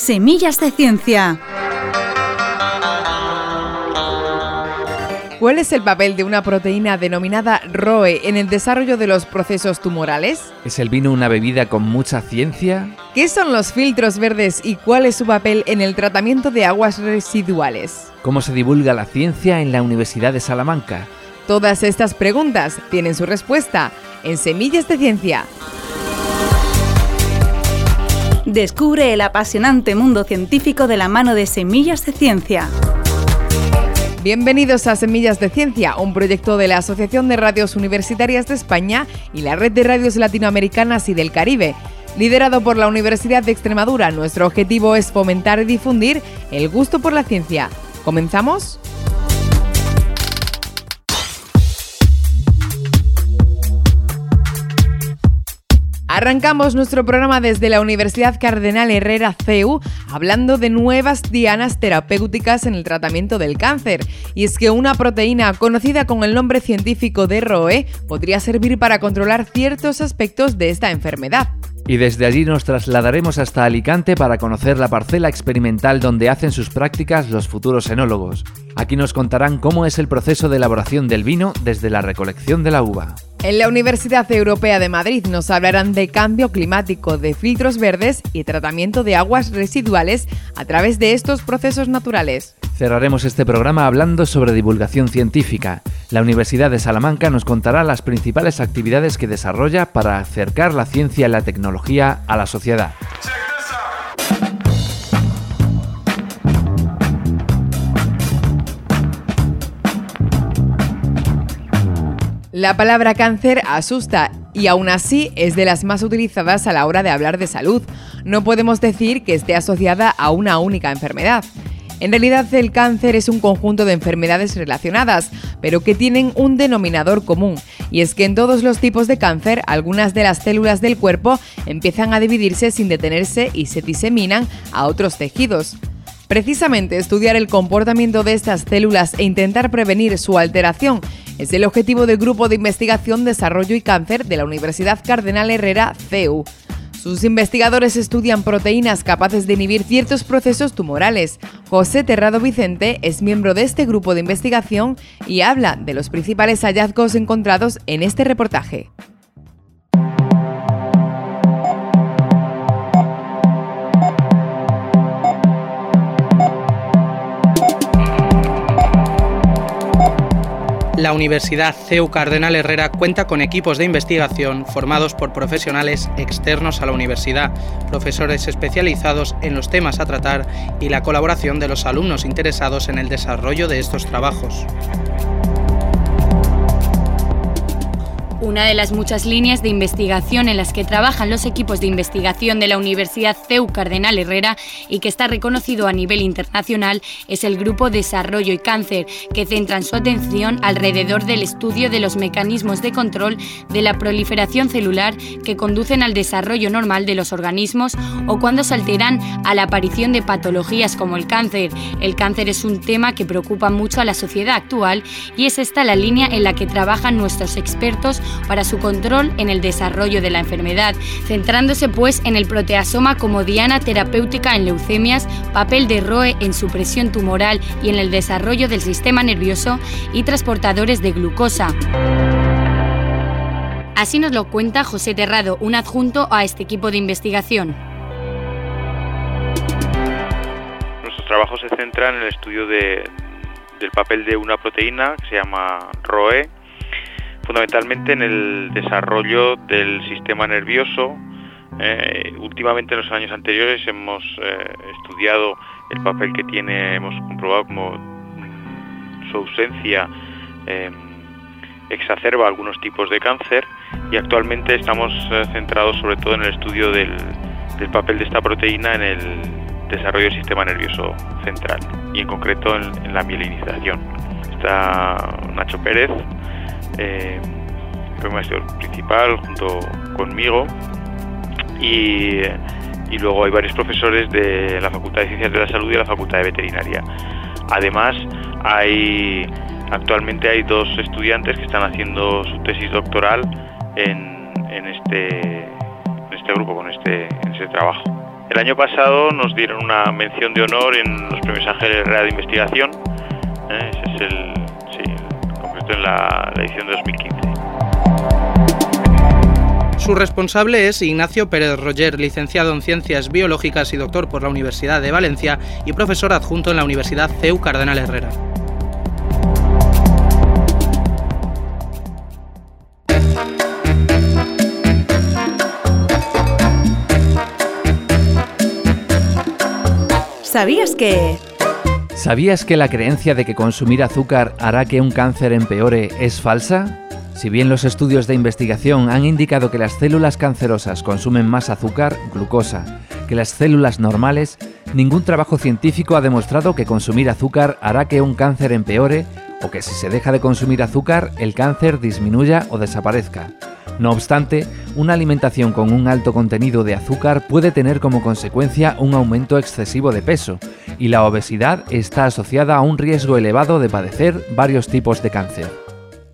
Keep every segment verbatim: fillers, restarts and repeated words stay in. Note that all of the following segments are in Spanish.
Semillas de Ciencia. ¿Cuál es el papel de una proteína denominada R O E en el desarrollo de los procesos tumorales? ¿Es el vino una bebida con mucha ciencia? ¿Qué son los filtros verdes y cuál es su papel en el tratamiento de aguas residuales? ¿Cómo se divulga la ciencia en la Universidad de Salamanca? Todas estas preguntas tienen su respuesta en Semillas de Ciencia. Descubre el apasionante mundo científico de la mano de Semillas de Ciencia. Bienvenidos a Semillas de Ciencia, un proyecto de la Asociación de Radios Universitarias de España y la Red de Radios Latinoamericanas y del Caribe. Liderado por la Universidad de Extremadura, nuestro objetivo es fomentar y difundir el gusto por la ciencia. ¿Comenzamos? Arrancamos nuestro programa desde la Universidad Cardenal Herrera C E U, hablando de nuevas dianas terapéuticas en el tratamiento del cáncer. Y es que una proteína conocida con el nombre científico de R O E podría servir para controlar ciertos aspectos de esta enfermedad. Y desde allí nos trasladaremos hasta Alicante para conocer la parcela experimental donde hacen sus prácticas los futuros enólogos. Aquí nos contarán cómo es el proceso de elaboración del vino desde la recolección de la uva. En la Universidad Europea de Madrid nos hablarán de cambio climático, de filtros verdes y tratamiento de aguas residuales a través de estos procesos naturales. Cerraremos este programa hablando sobre divulgación científica. La Universidad de Salamanca nos contará las principales actividades que desarrolla para acercar la ciencia y la tecnología a la sociedad. La palabra cáncer asusta y aún así es de las más utilizadas a la hora de hablar de salud. No podemos decir que esté asociada a una única enfermedad. En realidad el cáncer es un conjunto de enfermedades relacionadas, pero que tienen un denominador común, y es que en todos los tipos de cáncer algunas de las células del cuerpo empiezan a dividirse sin detenerse y se diseminan a otros tejidos. Precisamente estudiar el comportamiento de estas células e intentar prevenir su alteración es el objetivo del Grupo de Investigación, Desarrollo y Cáncer de la Universidad Cardenal Herrera C E U. Sus investigadores estudian proteínas capaces de inhibir ciertos procesos tumorales. José Terrado Vicente es miembro de este grupo de investigación y habla de los principales hallazgos encontrados en este reportaje. La Universidad C E U Cardenal Herrera cuenta con equipos de investigación formados por profesionales externos a la universidad, profesores especializados en los temas a tratar y la colaboración de los alumnos interesados en el desarrollo de estos trabajos. Una de las muchas líneas de investigación en las que trabajan los equipos de investigación de la Universidad C E U Cardenal Herrera y que está reconocido a nivel internacional es el Grupo Desarrollo y Cáncer, que centran su atención alrededor del estudio de los mecanismos de control de la proliferación celular que conducen al desarrollo normal de los organismos o cuando se alteran a la aparición de patologías como el cáncer. El cáncer es un tema que preocupa mucho a la sociedad actual y es esta la línea en la que trabajan nuestros expertos para su control en el desarrollo de la enfermedad, centrándose pues en el proteasoma como diana terapéutica en leucemias, papel de R O E en supresión tumoral y en el desarrollo del sistema nervioso y transportadores de glucosa. Así nos lo cuenta José Terrado, un adjunto a este equipo de investigación. Nuestros trabajos se centran en el estudio de, del papel de una proteína que se llama R O E, fundamentalmente en el desarrollo del sistema nervioso. Eh, últimamente, en los años anteriores, hemos eh, estudiado el papel que tiene, hemos comprobado como su ausencia eh, exacerba algunos tipos de cáncer, y actualmente estamos eh, centrados sobre todo en el estudio del, del papel de esta proteína en el desarrollo del sistema nervioso central, y en concreto en, en la mielinización. Está Nacho Pérez, Eh, fue maestro principal junto conmigo, y, y luego hay varios profesores de la Facultad de Ciencias de la Salud y de la Facultad de Veterinaria. Además, hay actualmente hay dos estudiantes que están haciendo su tesis doctoral en, en este en este grupo, con este, en este trabajo. El año pasado nos dieron una mención de honor en los premios Ángel Herrera de Investigación. ¿eh? Ese es el, sí, en concreto en la, la edición de dos mil quince. Su responsable es Ignacio Pérez Roger, licenciado en Ciencias Biológicas y doctor por la Universidad de Valencia y profesor adjunto en la Universidad C E U Cardenal Herrera. ¿Sabías que...? ¿Sabías que la creencia de que consumir azúcar hará que un cáncer empeore es falsa? Si bien los estudios de investigación han indicado que las células cancerosas consumen más azúcar, glucosa, que las células normales, ningún trabajo científico ha demostrado que consumir azúcar hará que un cáncer empeore o que si se deja de consumir azúcar, el cáncer disminuya o desaparezca. No obstante, una alimentación con un alto contenido de azúcar puede tener como consecuencia un aumento excesivo de peso, y la obesidad está asociada a un riesgo elevado de padecer varios tipos de cáncer.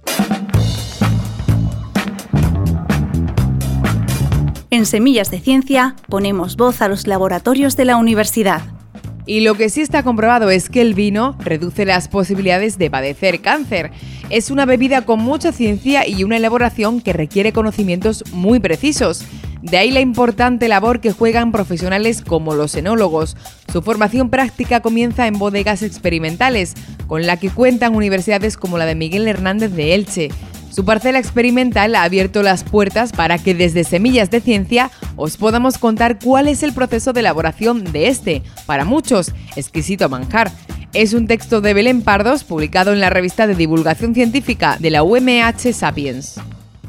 En Semillas de Ciencia ponemos voz a los laboratorios de la universidad. Y lo que sí está comprobado es que el vino reduce las posibilidades de padecer cáncer. Es una bebida con mucha ciencia y una elaboración que requiere conocimientos muy precisos. De ahí la importante labor que juegan profesionales como los enólogos. Su formación práctica comienza en bodegas experimentales, con la que cuentan universidades como la de Miguel Hernández de Elche. Su parcela experimental ha abierto las puertas para que desde Semillas de Ciencia os podamos contar cuál es el proceso de elaboración de este, para muchos, exquisito manjar. Es un texto de Belén Pardos publicado en la revista de divulgación científica de la U M H Sapiens.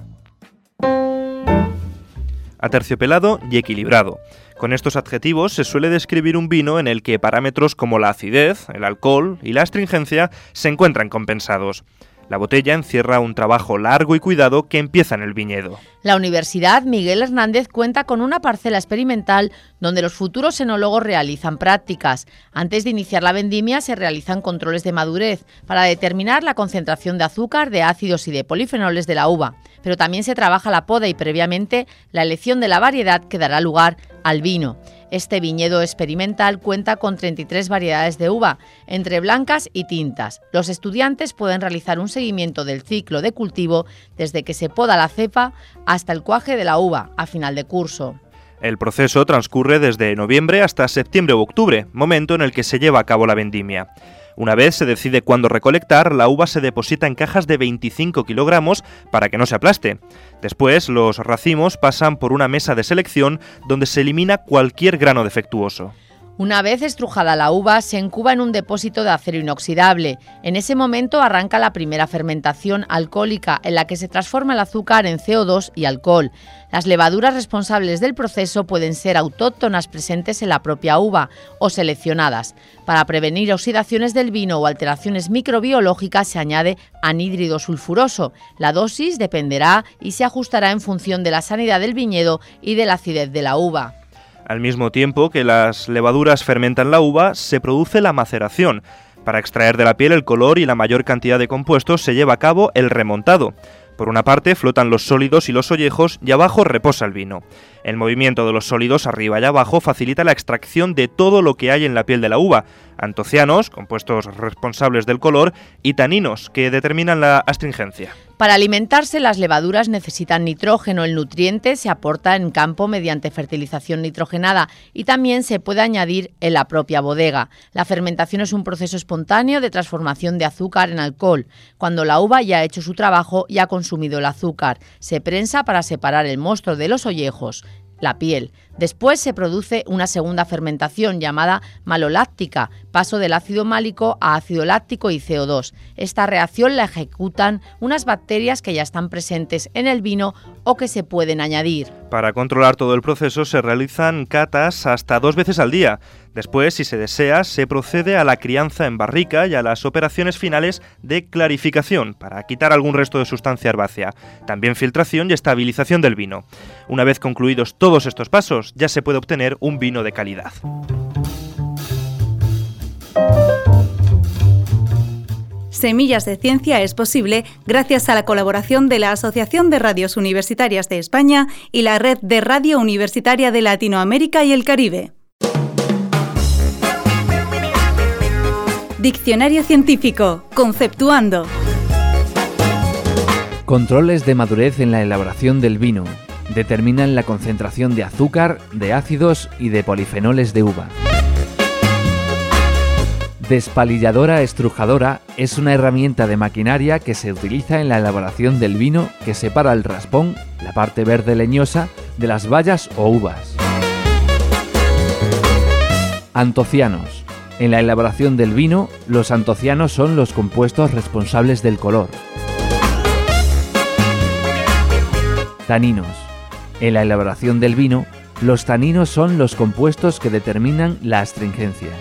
Aterciopelado y equilibrado. Con estos adjetivos se suele describir un vino en el que parámetros como la acidez, el alcohol y la astringencia se encuentran compensados. La botella encierra un trabajo largo y cuidado que empieza en el viñedo. La Universidad Miguel Hernández cuenta con una parcela experimental donde los futuros enólogos realizan prácticas. Antes de iniciar la vendimia se realizan controles de madurez para determinar la concentración de azúcar, de ácidos y de polifenoles de la uva. Pero también se trabaja la poda y previamente la elección de la variedad que dará lugar al vino. Este viñedo experimental cuenta con treinta y tres variedades de uva, entre blancas y tintas. Los estudiantes pueden realizar un seguimiento del ciclo de cultivo desde que se poda la cepa hasta el cuaje de la uva a final de curso. El proceso transcurre desde noviembre hasta septiembre u octubre, momento en el que se lleva a cabo la vendimia. Una vez se decide cuándo recolectar, la uva se deposita en cajas de veinticinco kilogramos para que no se aplaste. Después, los racimos pasan por una mesa de selección donde se elimina cualquier grano defectuoso. Una vez estrujada la uva, se incuba en un depósito de acero inoxidable. En ese momento arranca la primera fermentación alcohólica, en la que se transforma el azúcar en C O dos y alcohol. Las levaduras responsables del proceso pueden ser autóctonas presentes en la propia uva o seleccionadas. Para prevenir oxidaciones del vino o alteraciones microbiológicas se añade anhídrido sulfuroso. La dosis dependerá y se ajustará en función de la sanidad del viñedo y de la acidez de la uva. Al mismo tiempo que las levaduras fermentan la uva, se produce la maceración. Para extraer de la piel el color y la mayor cantidad de compuestos se lleva a cabo el remontado. Por una parte flotan los sólidos y los ollejos y abajo reposa el vino. El movimiento de los sólidos arriba y abajo facilita la extracción de todo lo que hay en la piel de la uva, antocianos, compuestos responsables del color, y taninos, que determinan la astringencia. Para alimentarse, las levaduras necesitan nitrógeno. El nutriente se aporta en campo mediante fertilización nitrogenada y también se puede añadir en la propia bodega. La fermentación es un proceso espontáneo de transformación de azúcar en alcohol. Cuando la uva ya ha hecho su trabajo y ha consumido el azúcar, se prensa para separar el mosto de los ollejos, la piel. Después se produce una segunda fermentación llamada maloláctica, paso del ácido málico a ácido láctico y C O dos. Esta reacción la ejecutan unas bacterias que ya están presentes en el vino o que se pueden añadir. Para controlar todo el proceso se realizan catas hasta dos veces al día. Después, si se desea, se procede a la crianza en barrica y a las operaciones finales de clarificación para quitar algún resto de sustancia herbácea. También filtración y estabilización del vino. Una vez concluidos todos estos pasos, ya se puede obtener un vino de calidad. Semillas de Ciencia es posible gracias a la colaboración de la Asociación de Radios Universitarias de España y la Red de Radio Universitaria de Latinoamérica y el Caribe. Diccionario científico, conceptuando. Controles de madurez en la elaboración del vino. Determinan la concentración de azúcar, de ácidos y de polifenoles de uva. Despalilladora estrujadora es una herramienta de maquinaria que se utiliza en la elaboración del vino que separa el raspón, la parte verde leñosa, de las bayas o uvas. Antocianos. En la elaboración del vino, los antocianos son los compuestos responsables del color. Taninos. En la elaboración del vino, los taninos son los compuestos que determinan la astringencia.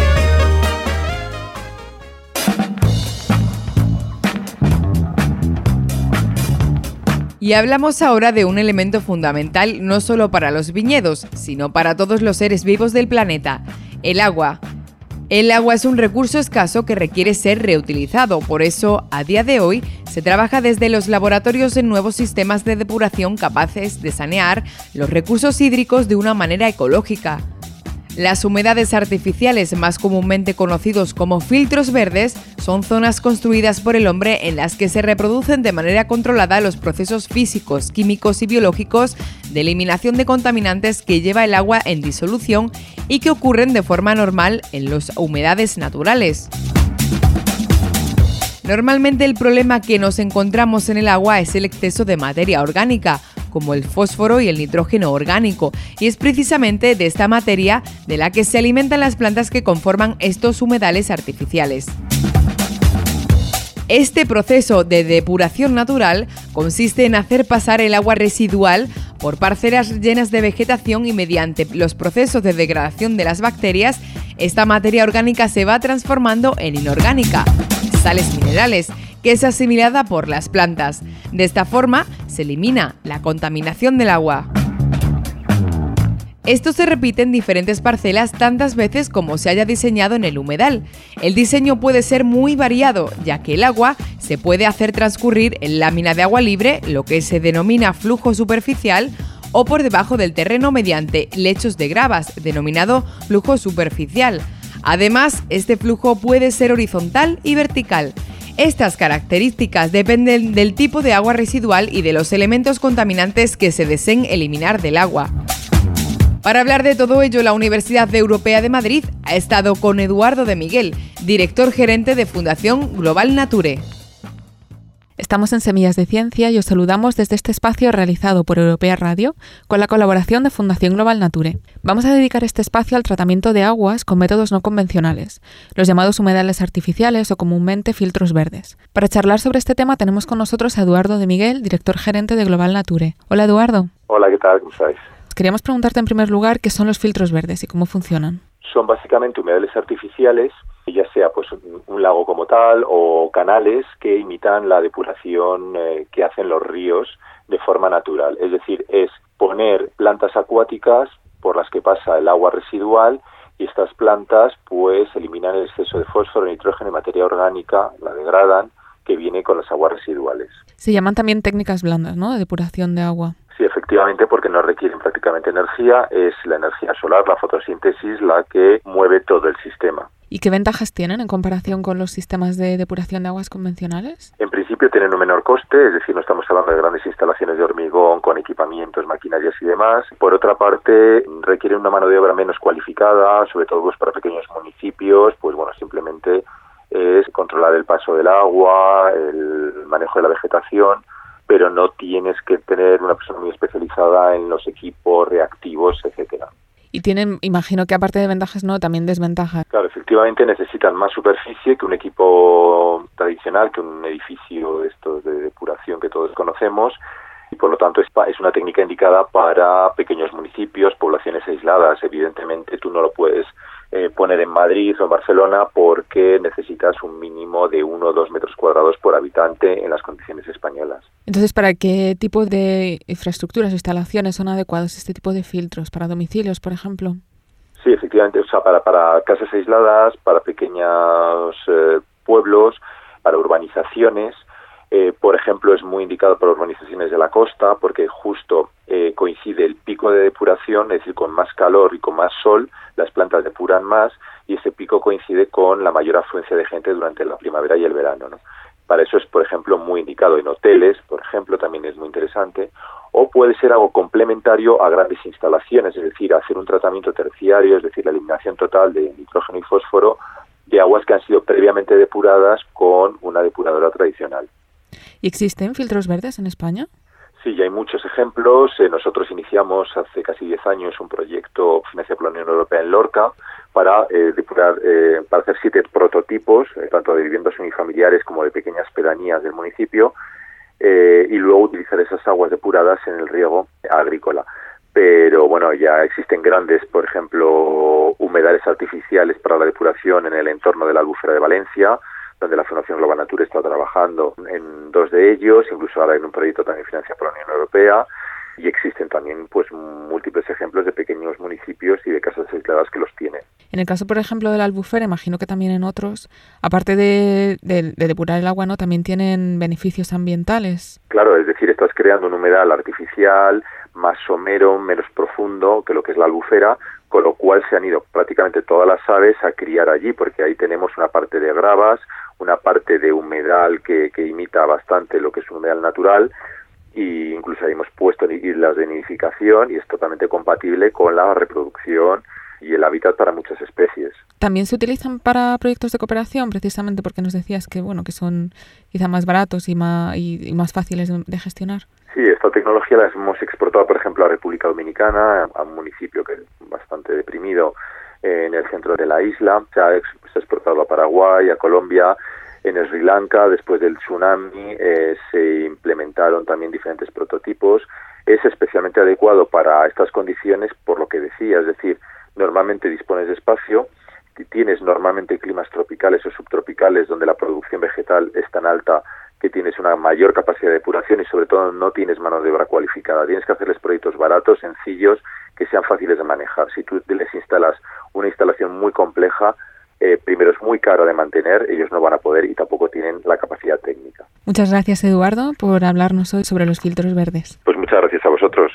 Y hablamos ahora de un elemento fundamental no solo para los viñedos, sino para todos los seres vivos del planeta, el agua. El agua es un recurso escaso que requiere ser reutilizado, por eso, a día de hoy, se trabaja desde los laboratorios en nuevos sistemas de depuración capaces de sanear los recursos hídricos de una manera ecológica. Las humedades artificiales, más comúnmente conocidos como filtros verdes, son zonas construidas por el hombre en las que se reproducen de manera controlada los procesos físicos, químicos y biológicos de eliminación de contaminantes que lleva el agua en disolución y que ocurren de forma normal en las humedades naturales. Normalmente el problema que nos encontramos en el agua es el exceso de materia orgánica, como el fósforo y el nitrógeno orgánico, y es precisamente de esta materia de la que se alimentan las plantas que conforman estos humedales artificiales. Este proceso de depuración natural consiste en hacer pasar el agua residual por parcelas llenas de vegetación y mediante los procesos de degradación de las bacterias, esta materia orgánica se va transformando en inorgánica, sales minerales, que es asimilada por las plantas. De esta forma, se elimina la contaminación del agua. Esto se repite en diferentes parcelas tantas veces como se haya diseñado en el humedal. El diseño puede ser muy variado, ya que el agua se puede hacer transcurrir en lámina de agua libre, lo que se denomina flujo superficial, o por debajo del terreno mediante lechos de gravas, denominado flujo superficial. Además, este flujo puede ser horizontal y vertical. Estas características dependen del tipo de agua residual y de los elementos contaminantes que se deseen eliminar del agua. Para hablar de todo ello, la Universidad Europea de Madrid ha estado con Eduardo de Miguel, director gerente de Fundación Global Nature. Estamos en Semillas de Ciencia y os saludamos desde este espacio realizado por Europea Radio con la colaboración de Fundación Global Nature. Vamos a dedicar este espacio al tratamiento de aguas con métodos no convencionales, los llamados humedales artificiales o comúnmente filtros verdes. Para charlar sobre este tema tenemos con nosotros a Eduardo de Miguel, director gerente de Global Nature. Hola, Eduardo. Hola, ¿qué tal? ¿Cómo estáis? Queríamos preguntarte en primer lugar qué son los filtros verdes y cómo funcionan. Son básicamente humedales artificiales, ya sea pues un, un lago como tal o canales que imitan la depuración eh, que hacen los ríos de forma natural. Es decir, es poner plantas acuáticas por las que pasa el agua residual y estas plantas pues eliminan el exceso de fósforo, nitrógeno y materia orgánica, la degradan, que viene con las aguas residuales. Se llaman también técnicas blandas, ¿no?, de depuración de agua. Sí, efectivamente, porque no requieren prácticamente energía, es la energía solar, la fotosíntesis, la que mueve todo el sistema. ¿Y qué ventajas tienen en comparación con los sistemas de depuración de aguas convencionales? En principio tienen un menor coste, es decir, no estamos hablando de grandes instalaciones de hormigón con equipamientos, maquinarias y demás. Por otra parte, requieren una mano de obra menos cualificada, sobre todo pues para pequeños municipios, pues bueno, simplemente es controlar el paso del agua, el manejo de la vegetación, pero no tienes que tener una persona muy especializada en los equipos reactivos, etcétera. Y tienen, imagino que aparte de ventajas, no, también desventajas. Claro, efectivamente necesitan más superficie que un equipo tradicional, que un edificio de estos de depuración que todos conocemos, y por lo tanto es, es una técnica indicada para pequeños municipios, poblaciones aisladas. Evidentemente tú no lo puedes eh, poner en Madrid o en Barcelona porque necesitas un mínimo de uno o dos metros cuadrados por habitante en las condiciones españolas. Entonces, ¿para qué tipo de infraestructuras o instalaciones son adecuados este tipo de filtros? ¿Para domicilios, por ejemplo? Sí, efectivamente, o sea, para, para casas aisladas, para pequeños eh, pueblos, para urbanizaciones. Eh, por ejemplo, es muy indicado para urbanizaciones de la costa porque justo eh, coincide el pico de depuración, es decir, con más calor y con más sol, las plantas depuran más y ese pico coincide con la mayor afluencia de gente durante la primavera y el verano, ¿no? Para eso es, por ejemplo, muy indicado en hoteles, por ejemplo, también es muy interesante, o puede ser algo complementario a grandes instalaciones, es decir, hacer un tratamiento terciario, es decir, la eliminación total de nitrógeno y fósforo de aguas que han sido previamente depuradas con una depuradora tradicional. ¿Y existen filtros verdes en España? Sí, ya hay muchos ejemplos. Eh, nosotros iniciamos hace casi diez años un proyecto financiado por la Unión Europea en Lorca para eh, depurar, eh, para hacer siete prototipos, eh, tanto de viviendas unifamiliares como de pequeñas pedanías del municipio, eh, y luego utilizar esas aguas depuradas en el riego agrícola. Pero bueno, ya existen grandes, por ejemplo, humedales artificiales para la depuración en el entorno de la Albufera de Valencia, donde la Fundación Global Nature está trabajando en dos de ellos, incluso ahora en un proyecto también financiado por la Unión Europea, y existen también pues múltiples ejemplos de pequeños municipios y de casas aisladas que los tienen. En el caso, por ejemplo, de la Albufera, imagino que también en otros, aparte de, de, de depurar el agua, ¿no?, también tienen beneficios ambientales. Claro, es decir, estás creando un humedal artificial más somero, menos profundo que lo que es la Albufera, con lo cual se han ido prácticamente todas las aves a criar allí, porque ahí tenemos una parte de gravas, una parte de humedal que, que imita bastante lo que es un humedal natural, y incluso ahí hemos puesto islas de nidificación y es totalmente compatible con la reproducción y el hábitat para muchas especies. ¿También se utilizan para proyectos de cooperación, precisamente porque nos decías que bueno que son quizá más baratos y más, y, y más fáciles de, de gestionar? Sí, esta tecnología la hemos exportado, por ejemplo, a República Dominicana, a un municipio que es bastante deprimido eh, en el centro de la isla. Se ha, se ha exportado a Paraguay, a Colombia, en Sri Lanka. Después del tsunami eh, se implementaron también diferentes prototipos. Es especialmente adecuado para estas condiciones, por lo que decía, es decir, normalmente dispones de espacio, tienes normalmente climas tropicales o subtropicales donde la producción vegetal es tan alta que tienes una mayor capacidad de depuración y sobre todo no tienes mano de obra cualificada. Tienes que hacerles proyectos baratos, sencillos, que sean fáciles de manejar. Si tú les instalas una instalación muy compleja, eh, primero es muy cara de mantener, ellos no van a poder y tampoco tienen la capacidad técnica. Muchas gracias, Eduardo, por hablarnos hoy sobre los filtros verdes. Pues muchas gracias a vosotros.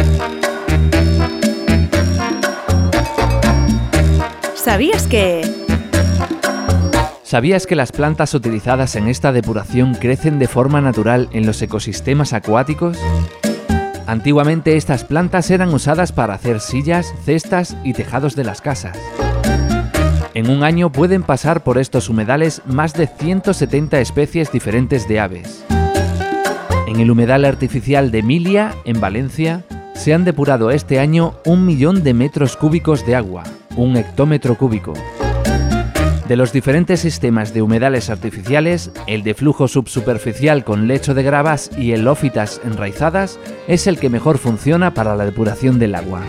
¿Sabías que...? ¿Sabías que las plantas utilizadas en esta depuración crecen de forma natural en los ecosistemas acuáticos? Antiguamente estas plantas eran usadas para hacer sillas, cestas y tejados de las casas. En un año pueden pasar por estos humedales más de ciento setenta especies diferentes de aves. En el humedal artificial de Emilia, en Valencia, se han depurado este año un millón de metros cúbicos de agua, un hectómetro cúbico. De los diferentes sistemas de humedales artificiales, el de flujo subsuperficial con lecho de gravas y el ófitas enraizadas es el que mejor funciona para la depuración del agua.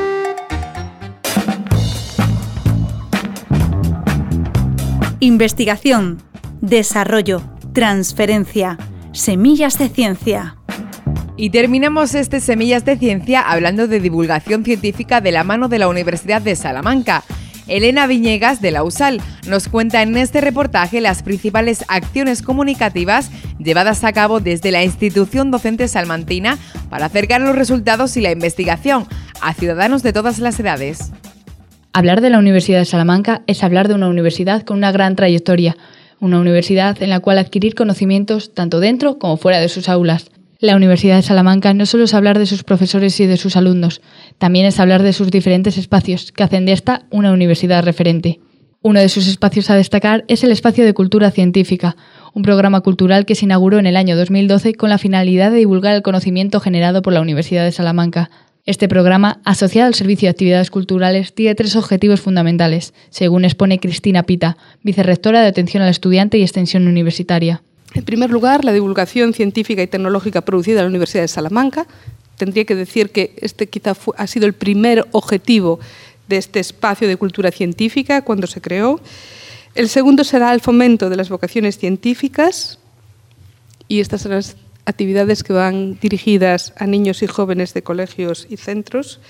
Investigación, desarrollo, transferencia, semillas de ciencia. Y terminamos este Semillas de Ciencia hablando de divulgación científica de la mano de la Universidad de Salamanca. Elena Viñegas, de la U S A L, nos cuenta en este reportaje las principales acciones comunicativas llevadas a cabo desde la institución docente salmantina para acercar los resultados y la investigación a ciudadanos de todas las edades. Hablar de la Universidad de Salamanca es hablar de una universidad con una gran trayectoria, una universidad en la cual adquirir conocimientos tanto dentro como fuera de sus aulas. La Universidad de Salamanca no solo es hablar de sus profesores y de sus alumnos, también es hablar de sus diferentes espacios que hacen de esta una universidad referente. Uno de sus espacios a destacar es el Espacio de Cultura Científica, un programa cultural que se inauguró en el año dos mil doce con la finalidad de divulgar el conocimiento generado por la Universidad de Salamanca. Este programa, asociado al Servicio de Actividades Culturales, tiene tres objetivos fundamentales, según expone Cristina Pita, vicerrectora de Atención al Estudiante y Extensión Universitaria. En primer lugar, la divulgación científica y tecnológica producida en la Universidad de Salamanca. Tendría que decir que este quizá fue, ha sido el primer objetivo de este espacio de cultura científica cuando se creó. El segundo será el fomento de las vocaciones científicas y estas son las actividades que van dirigidas a niños y jóvenes de colegios y centros.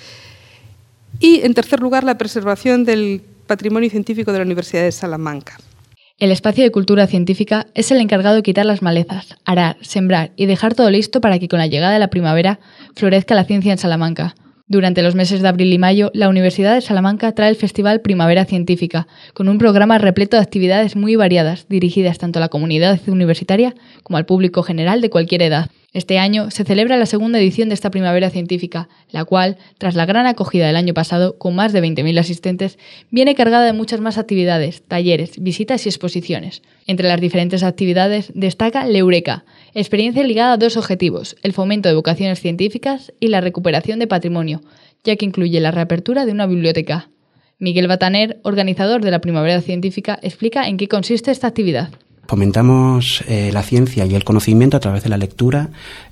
Y, en tercer lugar, la preservación del patrimonio científico de la Universidad de Salamanca. El espacio de cultura científica es el encargado de quitar las malezas, arar, sembrar y dejar todo listo para que con la llegada de la primavera florezca la ciencia en Salamanca. Durante los meses de abril y mayo, la Universidad de Salamanca trae el Festival Primavera Científica, con un programa repleto de actividades muy variadas, dirigidas tanto a la comunidad universitaria como al público general de cualquier edad. Este año se celebra la segunda edición de esta Primavera Científica, la cual, tras la gran acogida del año pasado, con más de veinte mil asistentes, viene cargada de muchas más actividades, talleres, visitas y exposiciones. Entre las diferentes actividades destaca L'Eureka, experiencia ligada a dos objetivos, el fomento de vocaciones científicas y la recuperación de patrimonio, ya que incluye la reapertura de una biblioteca. Miguel Bataner, organizador de la Primavera Científica, explica en qué consiste esta actividad. Fomentamos eh, la ciencia y el conocimiento a través de la lectura,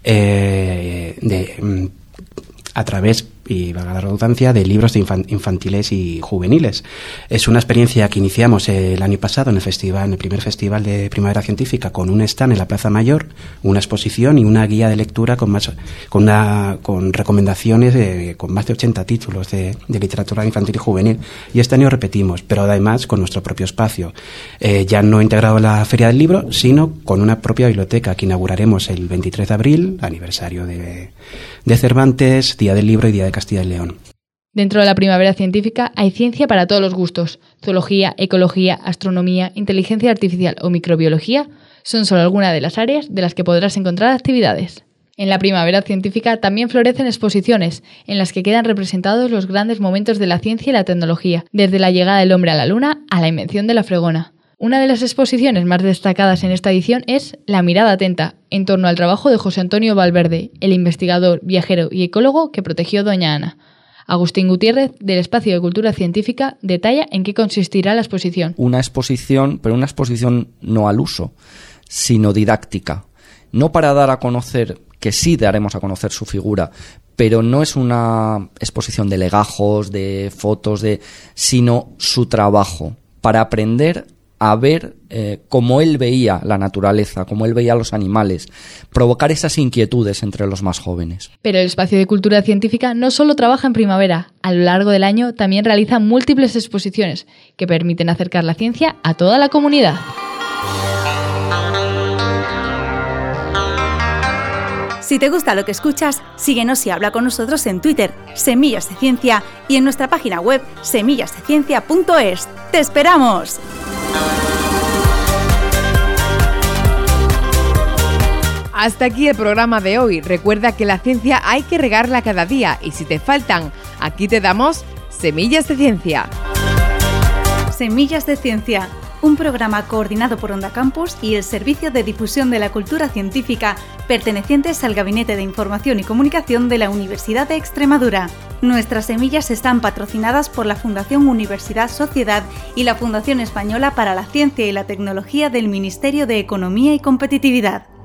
eh, de, a través, y valga la redundancia, de libros de infan- infantiles y juveniles. Es una experiencia que iniciamos el año pasado en el festival, en el primer festival de Primavera Científica, con un stand en la Plaza Mayor, una exposición y una guía de lectura con más, con una, con recomendaciones de, con más de ochenta títulos de, de literatura infantil y juvenil. Y este año repetimos, pero además con nuestro propio espacio, eh, ya no integrado en la Feria del Libro, sino con una propia biblioteca que inauguraremos el veintitrés de abril, aniversario de, de Cervantes, Día del Libro y Día de Castilla y León. Dentro de la Primavera Científica hay ciencia para todos los gustos. Zoología, ecología, astronomía, inteligencia artificial o microbiología son solo algunas de las áreas de las que podrás encontrar actividades. En la Primavera Científica también florecen exposiciones, en las que quedan representados los grandes momentos de la ciencia y la tecnología, desde la llegada del hombre a la Luna a la invención de la fregona. Una de las exposiciones más destacadas en esta edición es La mirada atenta, en torno al trabajo de José Antonio Valverde, el investigador, viajero y ecólogo que protegió Doña Ana. Agustín Gutiérrez, del Espacio de Cultura Científica, detalla en qué consistirá la exposición. Una exposición, pero una exposición no al uso, sino didáctica. No para dar a conocer, que sí daremos a conocer su figura, pero no es una exposición de legajos, de fotos, de, sino su trabajo, para aprender a ver eh, cómo él veía la naturaleza, cómo él veía los animales, provocar esas inquietudes entre los más jóvenes. Pero el Espacio de Cultura Científica no solo trabaja en primavera, a lo largo del año también realiza múltiples exposiciones que permiten acercar la ciencia a toda la comunidad. Si te gusta lo que escuchas, síguenos y habla con nosotros en Twitter, Semillas de Ciencia, y en nuestra página web, semillas de ciencia punto es. ¡Te esperamos! Hasta aquí el programa de hoy. Recuerda que la ciencia hay que regarla cada día y si te faltan, aquí te damos Semillas de Ciencia. Semillas de Ciencia, un programa coordinado por Onda Campus y el Servicio de Difusión de la Cultura Científica, pertenecientes al Gabinete de Información y Comunicación de la Universidad de Extremadura. Nuestras semillas están patrocinadas por la Fundación Universidad Sociedad y la Fundación Española para la Ciencia y la Tecnología del Ministerio de Economía y Competitividad.